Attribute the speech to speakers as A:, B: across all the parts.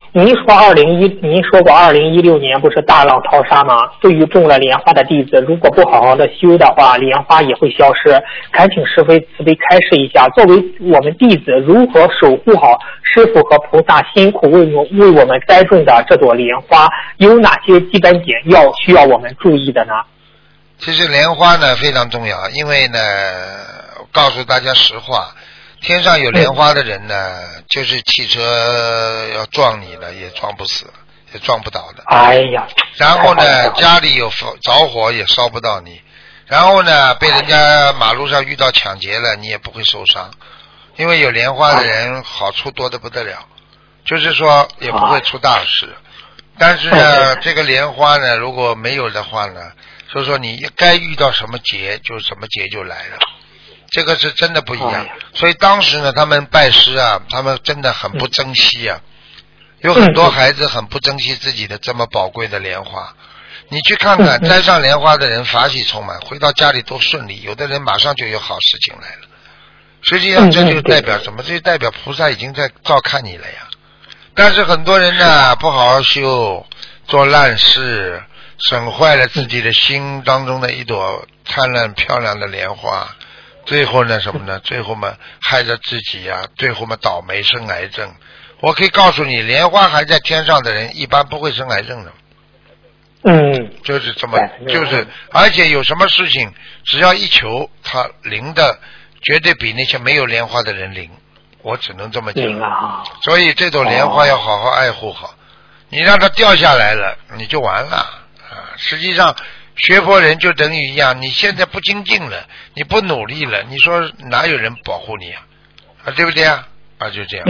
A: 您说过2016年不是大浪淘沙吗？对于种了莲花的弟子，如果不好好的修的话，莲花也会消失。恳请师父慈悲开示一下，作为我们弟子，如何守护好师父和菩萨辛苦为我们栽种的这朵莲花，有哪些基本点需要我们注意的呢？
B: 其实莲花呢非常重要，因为呢，告诉大家实话，天上有莲花的人呢，就是汽车要撞你了也撞不死，也撞不倒的。
A: 哎呀！
B: 然后呢，家里有着火也烧不到你。然后呢，被人家马路上遇到抢劫了，你也不会受伤，因为有莲花的人好处多得不得了，就是说也不会出大事。但是呢，这个莲花呢，如果没有的话呢，所以说你该遇到什么劫，就什么劫就来了。这个是真的不一样。所以当时呢，他们拜师啊，他们真的很不珍惜啊。有很多孩子很不珍惜自己的这么宝贵的莲花。你去看看，摘上莲花的人法喜充满，回到家里都顺利，有的人马上就有好事情来了。实际上这就代表什么？这就代表菩萨已经在照看你了呀。但是很多人呢，不好好修，做烂事，损坏了自己的心当中的一朵灿烂漂亮的莲花，最后呢什么呢？最后嘛害着自己呀，最后嘛倒霉生癌症。我可以告诉你，莲花还在天上的人一般不会生癌症的。就是这么，就是而且有什么事情只要一求，它灵的绝对比那些没有莲花的人灵，我只能这么讲。所以这朵莲花要好好爱护好，你让它掉下来了你就完了啊！实际上学佛人就等于一样，你现在不精进了，你不努力了，你说哪有人保护你啊？对不对啊？就这样。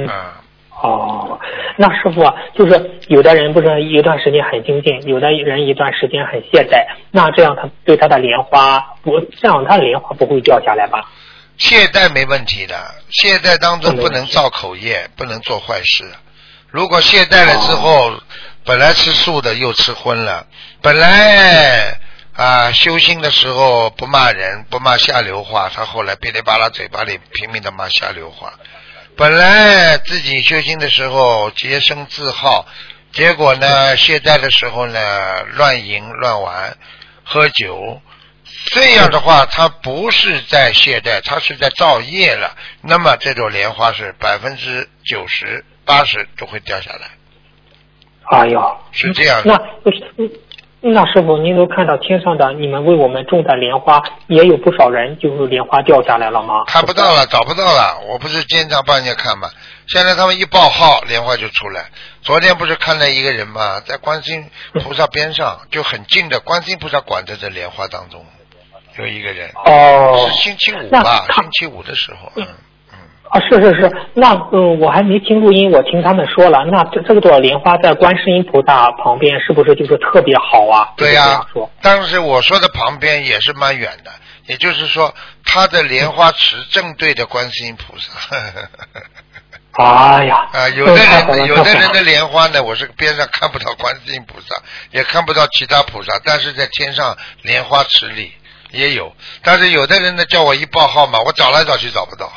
A: 那师父就是有的人不是一段时间很精进，有的人一段时间很懈怠，那这样他对他的莲花不会掉下来吧？
B: 懈怠没问题的，懈怠当中不能造口业，不能做坏事。如果懈怠了之后，本来吃素的又吃荤了，本来修心的时候不骂人不骂下流话，他后来噼里啪啦嘴巴里拼命的骂下流话。本来自己修心的时候洁身自好，结果呢懈怠的时候呢乱淫乱玩喝酒，这样的话他不是在懈怠，他是在造业了，那么这朵莲花是90%、80%都会掉下来。
A: 哎呦，
B: 是这样的。
A: 那师父，您都看到天上的你们为我们种的莲花，也有不少人就是莲花掉下来了吗？
B: 看不到了，找不到了。我不是经常帮人家看吗？现在他们一报号，莲花就出来。昨天不是看了一个人吗？在观世音菩萨边上，就很近的观世音菩萨管着这莲花当中，有一个人。是星期五吧？星期五的时候。
A: 是，那我还没听录音，我听他们说了，那这个朵莲花在观世音菩萨旁边，是不是就是特别好啊？
B: 对呀，但是我说的旁边也是蛮远的，也就是说，它的莲花池正对着观世音菩萨。
A: 哎呀！
B: 有的人的莲花呢，我是边上看不到观世音菩萨，也看不到其他菩萨，但是在天上莲花池里也有，但是有的人呢叫我一报号码，我找来找去找不到。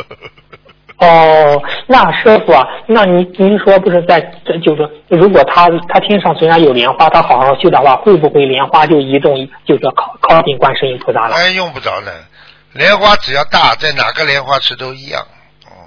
A: 那师傅啊，那您说不是就是如果他天上虽然有莲花，他好好修的话，会不会莲花就移动，就是靠近观世音菩萨了？
B: 用不着呢，莲花只要大，在哪个莲花池都一样。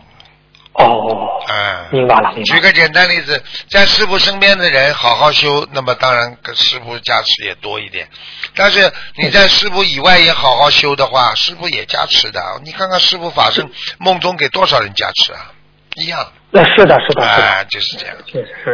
A: 明白了。
B: 举个简单例子，在师父身边的人好好修，那么当然跟师父加持也多一点。但是你在师父以外也好好修的话，师父也加持的。你看看师父法身梦中给多少人加持啊？一样。
A: 是的。
B: 就是这样。
A: 确实是。